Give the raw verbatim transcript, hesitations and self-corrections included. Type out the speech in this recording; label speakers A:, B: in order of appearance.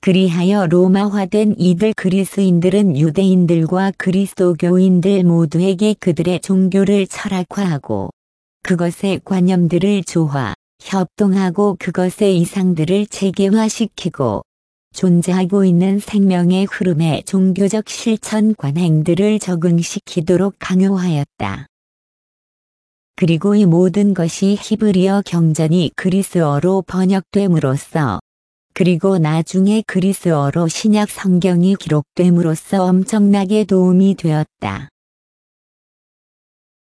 A: 그리하여 로마화된 이들 그리스인들은 유대인들과 그리스도교인들 모두에게 그들의 종교를 철학화하고 그것의 관념들을 조화, 협동하고 그것의 이상들을 체계화시키고 존재하고 있는 생명의 흐름에 종교적 실천 관행들을 적응시키도록 강요하였다. 그리고 이 모든 것이 히브리어 경전이 그리스어로 번역됨으로써 그리고 나중에 그리스어로 신약 성경이 기록됨으로써 엄청나게 도움이 되었다.